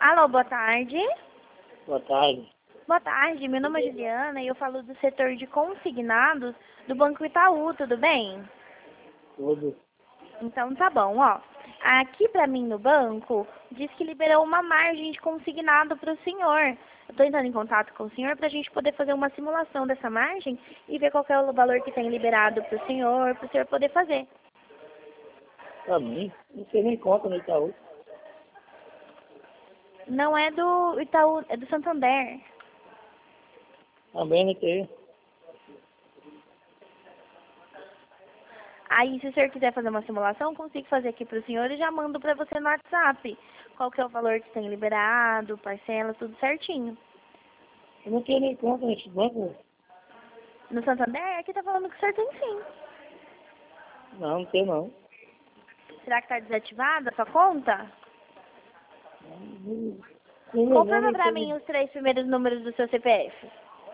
Alô, boa tarde. Boa tarde. Boa tarde, meu nome é Juliana e eu falo do setor de consignados do Banco Itaú, tudo bem? Tudo. Então tá bom, ó. Aqui pra mim no banco, diz que liberou uma margem de consignado para o senhor. Eu tô entrando em contato com o senhor pra gente poder fazer uma simulação dessa margem e ver qual que é o valor que tem liberado pro senhor poder fazer. Pra mim, não sei nem conta no Itaú. Não é do Itaú, é do Santander. Também não tenho. Aí, se o senhor quiser fazer uma simulação, consigo fazer aqui para o senhor e já mando para você no WhatsApp. Qual que é o valor que tem liberado, parcela, tudo certinho. Eu não tenho nem conta nesse banco. No Santander, aqui tá falando que o senhor tem sim. Não, não tenho não. Será que tá desativada a sua conta? Nem meu Confirma nome para mim tem. os 3 primeiros números do seu CPF.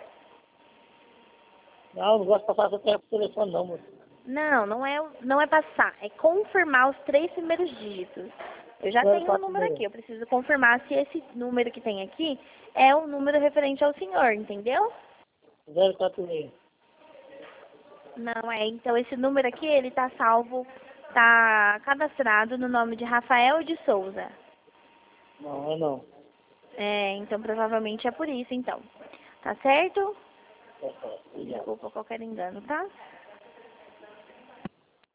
Não gosto de passar essa tempo por telefone não, moço. Não é passar, é confirmar os 3 primeiros dígitos. Eu já tenho o número aqui, eu preciso confirmar se esse número que tem aqui é o número referente ao senhor, entendeu? 046. Não é, então esse número aqui, ele tá salvo, tá cadastrado no nome de Rafael de Souza. Não, é não. É, então provavelmente é por isso, então. Tá certo? É certo. Obrigado. Desculpa qualquer engano, tá?